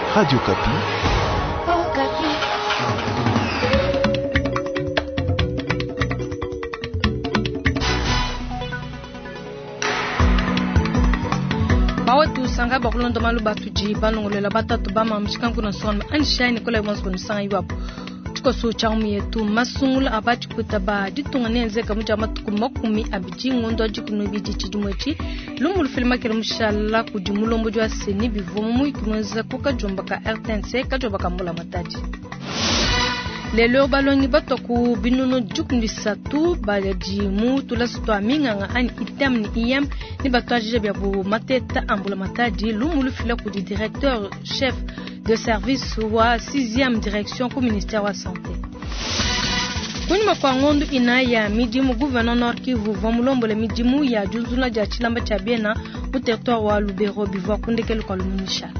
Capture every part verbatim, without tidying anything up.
Radio Kapi. Oh, Kapi. Bawatu sanga bakulondo malu batuji balongolela batatu bama mshikangu na sonma anshine kola mwanzo sanga yiwapo tuko so chaumi yetu masungula abachi kutaba ditunga nenze kamuja matuku makumi abiji ngondo ajikuno biji chijumwechi lumul filma kele mushala kujumulo mbojwa seni bivomu ikimweza kuka jomba ka R T N C ka jomba ka mula mataji lelo balongi batoku binuno jukndi satu balaji mu tulasutwa minganga ani item ni iyam ni batwaje bya bu mateta ambula mataji lumulu fila ku di directeur chef de service wa sixième direction ku ministère wa santé kuni makwangondo inaya midimu gouverneur Nord Kivu vamulombo le midimu ya junzuna ja chilamba cha biena mu territoire wa Lubero bivwa kundekelo kwa lumunisha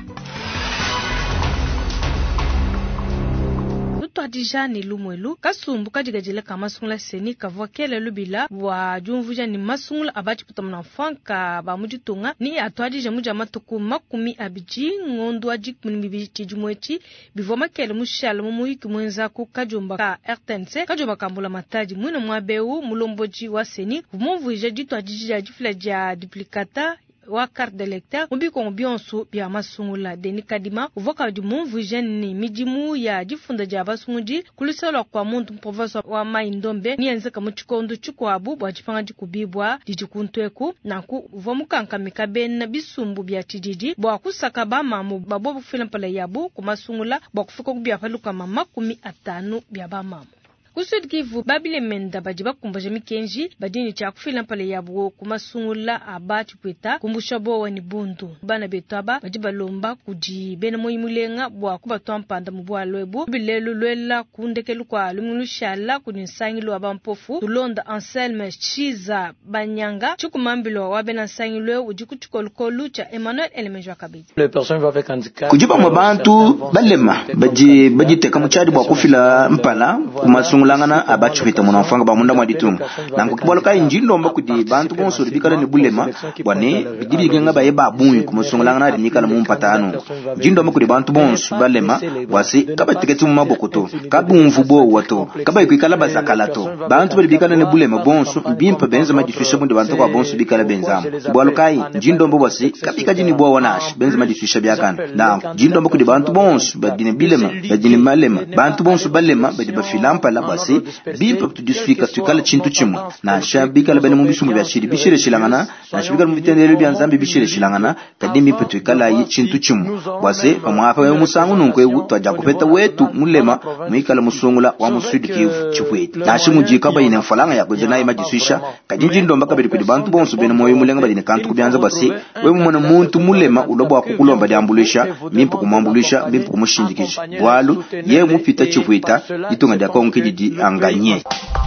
Adija ni lumwelu kasumbu kadigajele kama sungula seni kavwa kele lubila wa jumvuja ni masungula abachi kutamna fanka ba mujitunga ni atwadija muja matuku makumi abiji ngondo ajik munimibi chijumwechi bivoma kele mushal mumuiki mwenza ku kajumba ka R T N C kajumba kambula mataji mwina mwabeu mulomboji wa seni vumvuja jitu adija jifla ja duplicata wa carte d'électeur mbi ko bionso bia masungula deni kadima uvoka du munvu jeni mijimu ya jifunda jaba sunguji kulisala kwa muntu province wa Maindombe nienze kamuchikondo chukwabu bwa jipanga jikubibwa dijikuntweku naku vomukanka mikaben na bisumbu bia tijiji bwa kusaka ba mamu babo bufila pala yabu kumasungula bwa kufika kubia paluka mama kumi atanu bia ba mamu Kusud Kivu babile menda bajiba kumbaje mikenji badini cha kufila pale yabo kumasungula abati kweta kumbusha bo wani buntu bana betaba bajiba lomba kuji bene moyimulenga bwa kuba twampanda mubwa lwebu bilelo lwela kundekelu kwa lumulushala kunisangilo abampofu tulonda Anselme Chiza Banyanga chukumambilo wabena sangilwe ujikutukolukolu cha Emmanuel Elemejwa Kabidi les personnes vivant avec handicap kujiba mwabantu balema baji baji teka muchadi bwa kufila mpala kumasungula langana abachupita munafanga bamunda mwaditunga nango kiboloka injindo mba kudi bantu bonso bikala ni bulema bwane bidibigenga baye babunyu kumusungulangana rimikala mu mpatano injindo mba kudi bantu bonso balema wasi kabatiketi mu mabokoto kabumvu bo wato kabaye kwikala bazakalato bantu bikala ni bulema bonso bimpa benza madifisha mundi bantu kwa bonso bikala benzamu boloka injindo mba wasi kabikaji ni bo wanash benza madifisha byakana nango injindo mba kudi bantu bonso badine bilema badine malema bantu bonso balema badiba filampa la basi bimpa tudisfika tukala chintu chimu na shabika la bene mubishu mubashiri bishire shilangana na shabika mubitendere byanzambi bishire shilangana kadimi petukala yi chintu chimu basi amwafa we musangu nunkwe twaja kupeta wetu mulema mwikala musungula wa musudi Kivu chipwete na shimujika bayine mfalanga yakoje naye majiswisha kadinji ndomba kabiri kudi bantu bonso bene moyo mulenga badine kantu kubyanza basi we mumona muntu mulema ulobo akukulomba dyambulisha mimpa kumambulisha mimpa kumushinjikisha bwalu ye mupita chipweta itunga dya konkiji anganye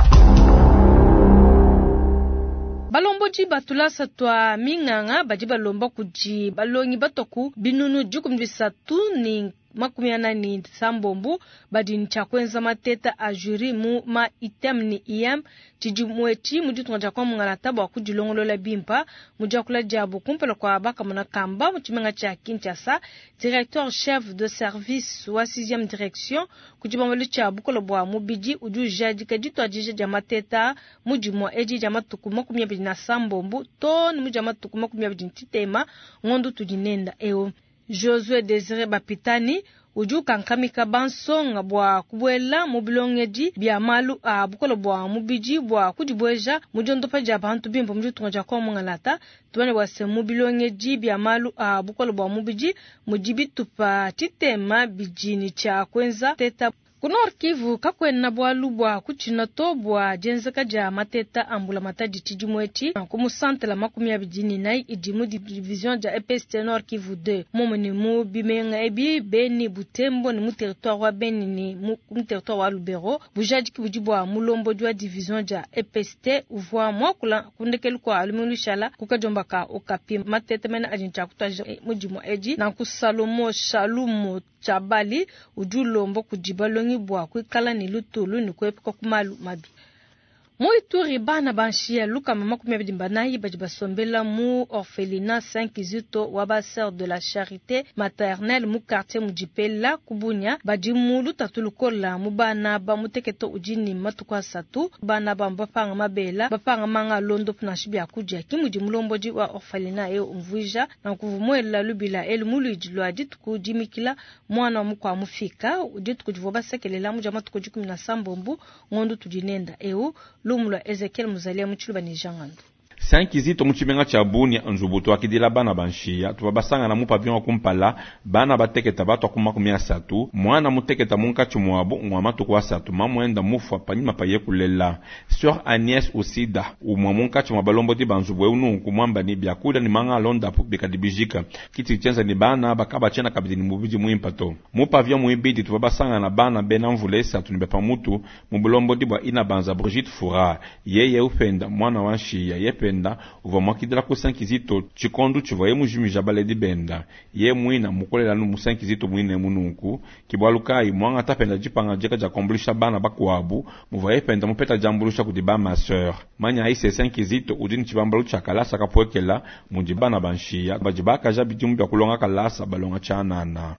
balomboji batulasa twa minganga bajiba lomba kuji balongi batoku binunu jukum bisatu ni makumi anani sambombu badini chakwenza mateta ajuri mu ma item ni iyam chijumwechi muditunga jakwa mungalata bwa kujilongolola bimpa mujakula jabu kumpela kwa baka muna kamba muchimenga cha Kinshasa directeur chef de service wa sixième direction kujibambalu cha bukolo bwa mubiji uju jaji kadito ajije jamateta mujimo eji jamatuku makumi abiri na sambombu ton mujamatuku makumi abiri titema ngondu tudinenda eo Josué Désiré Bapitani uju kankamika bansonga bwa kubwela mubilongeji bya malu a bukolo bwa mubiji bwa kujibweja mujondo pa jabantu bimpo mujutunga jakwa mungalata tubane wase mubilongeji bya malu a bukolo bwa mubiji mujibi tupa titema bijini cha kwenza teta Kunor Kivu kakwena bwa lubwa kuchina to bwa jenzeka ja mateta ambula mataji tijumwechi kumu sante la makumi abijini nai idimu di division ja E P S T Nord Kivu deux momoni mu bimenga ebi beni Butembo ni mu territoire wa Beni ni mu territoire wa Lubero bujaji ki bujibwa mulombo jwa division ja E P S T uvwa mwakula kundekelu kwa alumulu shala kukajomba ka okapi mateta mena ajincha kutaja mujimo eji na kusalomo shalumo chabali ujulombo kujibalongi bwa kwikala ni lutulu ni kwepa kumalu mabi Moituri bana banshia luka mama kumya bidimbanayi bajibasombela mu orphelinat Saint Kizito waba sœur de la charité maternelle mu quartier mujipela kubunya bajimulu tatulukola mu bana ba muteketo ujini matukwa satu bana ba mbapanga mabela bapanga manga londo pnashibya kujya kimujimulomboji wa orphelinat e umvuija na kuvumwela lubila el mulujilo adituku jimikila mwana mukwa mufika udituku jivoba sekelela mu jama tuku kumi na sambombu ngondu tujinenda eu lumula Ezekiel Muzalia muchuluba ni jangandu Saint Kizito muchimenga cha buni nzubuto akidila bana banshia tubabasanga na mupavion kumpala bana bateketa bato akuma kumia satu mwana muteketa munka chumwabo ngwama tukwa satu mamwenda mufa panyima paye kulela Sœur Agnès Osida umwa munka chumwabalombo di banzubwe unu kumwamba ni byakuda ni manga londa bikadibijika kiti chenza ni bana bakaba chena kabidi ni mubiji muimpato mupavion muibidi tubabasanga na bana bena mvulesa tunibepa mutu mubulombo di bwa ina banza Brigitte Fura yeye upenda mwana wanshia yepe uva mwakidila ku Saint Kizito chikondu chivoye mujimi jabale di benda ye mwina mukolela nu mu Saint Kizito mwine mununku kibwalukai mwanga tapenda jipanga jeka ja kombulisha bana bakwabu muvaye penda mupeta jambulusha kudiba ma sœur manya ise Saint Kizito udini chibambalu chakalasa kapwekela mujibana banshia bajibaka jabijumbi kulonga kalasa balonga chanana.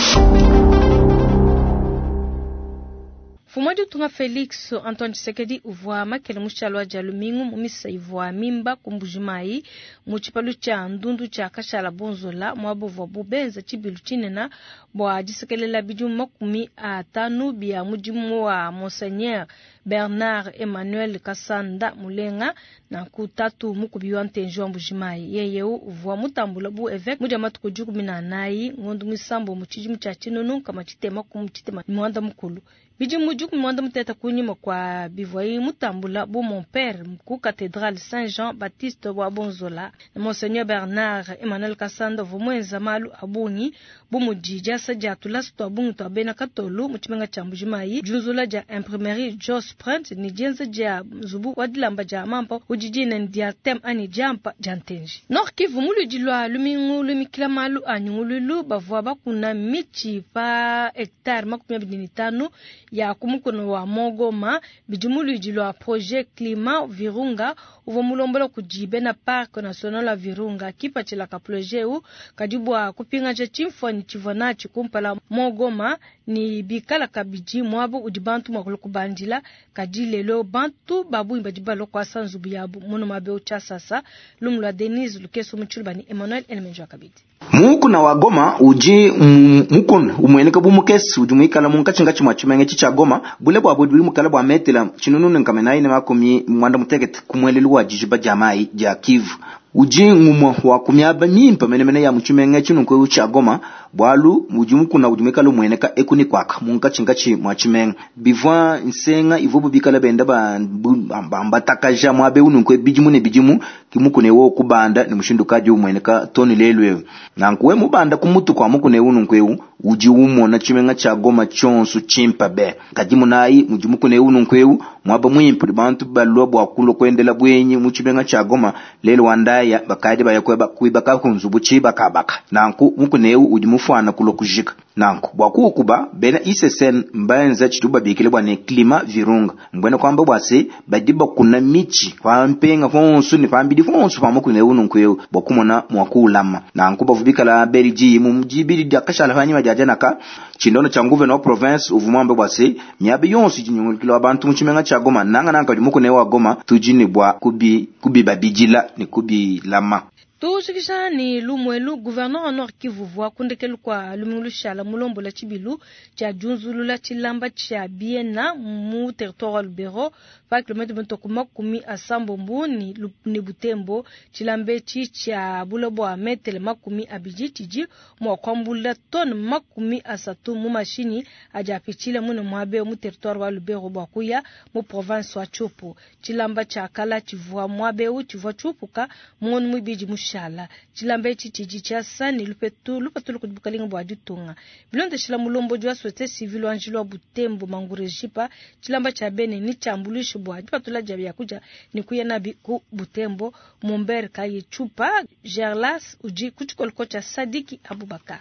Fumadi tunga Felix Antoine Tshisekedi uvoa makele mushalwa jalumingu mumisa ivoa mimba kumbujimai muchipalu cha ndundu cha kashala bonzola mwabo vo bubenza chibilu chinena bwa jisekelela bijuma kumi atanu bia mujimu wa Monseigneur Bernard Emmanuel Kasanda Mulenga na kutatu mukubiwa ntenjwa mbujimai yeye uvoa mutambula bu evek mujamatu kujuku minanayi ngondu misambo muchijimu cha chinunu kama chitema kumchitema mwanda mukulu bijimu juku mwanda muteta kunyima kwa bivoi mutambula bu mon père mku cathédrale Saint-Jean Baptiste wa Bonzola na Monseigneur Bernard Emmanuel Kasanda vumwenza malu abungi bu mujija saja tulasto abungi to abena katolu muchimenga chambujimai junzula ja imprimerie Jos Print ni jenza ja zubu wadilamba ja mampo ujijine ndia tem ani jampa jantenji Nord Kivu mulu jilwa lumingu lumikila malu anyungululu bavwa bakuna michi pa hectare makumi abiri n'itanu ya kumukono wa Mogoma bijumulu jilwa projet climat Virunga uvo mulombola kujibe na parc national la Virunga kipa chila ka projet u kadibwa kupinga cha chimfoni chivona chikumpala Mogoma ni bikala kabiji mwabo udibantu makulu kubandila kadilelo bantu babu imbajibalo kwa sanzubu yabu muno mabeo cha sasa lumula Denise Lukeso muchulbani Emmanuel Elmenjo kabiti muku na wagoma uji mukon umweneka bumukesi ujumikala munkachinga chimwa chimenge chicha goma bule bwa boduli mukala bwa metela chinunu nkamenai ne makomi mwanda mutegete kumwelelu wa jijiba jamai ja Kivu uji ngumo wa kumyaba nyimpa menemene ya mchimenge chinu kwe ucha goma bwalu mujimuku na ujumikala umweneka ekuni kwaka munkachinga chimwa chimenge bivwa nsenga ivubu bikala benda ba ambatakaja mwabe unu kwe bijimu ne bijimu kimuku ne wo kubanda ni mushindukaji umweneka toni lelwe nankuwe mubanda kumutu kwa muku ne unu kwe uji umo na chimenga cha goma chonsu chimpa be kajimu nayi mujimuku ne unu kwe mwaba mwimpu bantu balwa bwa kulo kwendela bwenyi muchimenga cha goma lelo wandaya bakadi bayakweba kuibaka kunzubu chibaka baka nanku muku ne ujimufana kulo kujika nanku bwaku kuba bena isesen mbanza chituba bikile bwa ne climat Virunga mbona kwamba bwase badiba kuna michi kwa mpenga fonsu ni pambidi fonsu pamuku ne unu kwe bwakumona mwakulama nanku bavubikala beriji mu mjibiri dakashala fanyi jajanaka chindono cha nguve no province uvumambe bwase nyabe yonsi jinyungulikilo abantu muchimenga cha goma nanga nanga muku ne wa goma tujini bwa kubi kubi babijila ni kubi lama Tushikisha ni lumwelu gouverneur Nord Kivu vwa kundekelu kwa lumingulu shala mulombo la chibilu cha junzulu la chilamba cha biena mu territoire Lubero pa kilometre bentokuma kumi asambo mbuni ni Butembo chilambe chi cha bulobo a metele makumi abiji tiji mwa kwambula ton makumi asatu mu mashini aja pichile mune mwabe mu territoire wa Lubero bwakuya mu province wa Chopo chilamba cha kala chivwa mwabe u chivwa chupuka mwonu mwibiji musha shala chilambe chichiji cha sani lupetu lupetu kubukalinga bwa ditunga bilonde shila mulombo jwa sote civil wanjilo Butembo mangurejipa chilamba cha bene ni chambulisho bwa patula jabi yakuja ni kuyana bi ku Butembo Momber kaye chupa Gerlas uji kuchikol kocha Sadiki Abubakar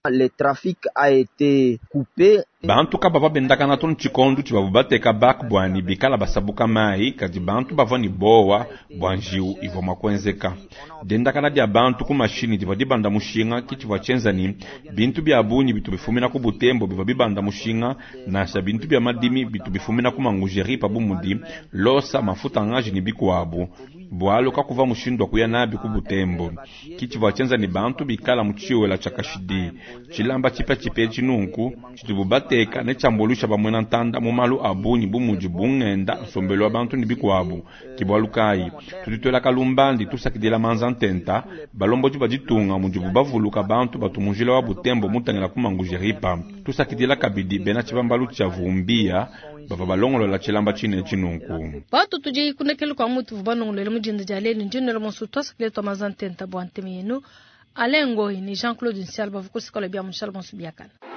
Le trafic a été coupé. Bantu ka bava bendaka na tonu chikondo chibabu bateka bak bwani bikala basabuka mai kadi bantu bava ni bowa bwanjiu ivo makwenzeka. Dendaka na dia bantu ku machine diva dibanda mushinga kiti vachenza ni bintu bya abuni bitu bifumina ku Butembo biva bibanda mushinga na sha bintu bya madimi bitu bifumina ku mangujeri pa bumudi losa mafuta ngaji ni bikuabu. Bwalo kakuva mushindwa kuya nabi ku Butembo kiti vachenza ni bantu bikala muchiwe la chakashidi chilamba chipa chipe chinunku chitububateka ne chambolusha bamwena ntanda mu malu abuni bumuji bungenda sombelo abantu nibikwabu kibwalukai tutitola kalumbandi tusakidela manzantenta balombo juba jitunga mujibu bavuluka bantu batumujila wa Butembo mutangela kumangujeripa tusakidela kabidi bena chibambalu chavumbia baba balongolo la chilamba chine chinunku batu tuje kunekelo kwa mutu banongolo mujinda jaleni njino mosu tosakile to manzantenta bwante menu alengo ni Jean-Claude Nsialba vuko sikola bya mushal bonsu biakana.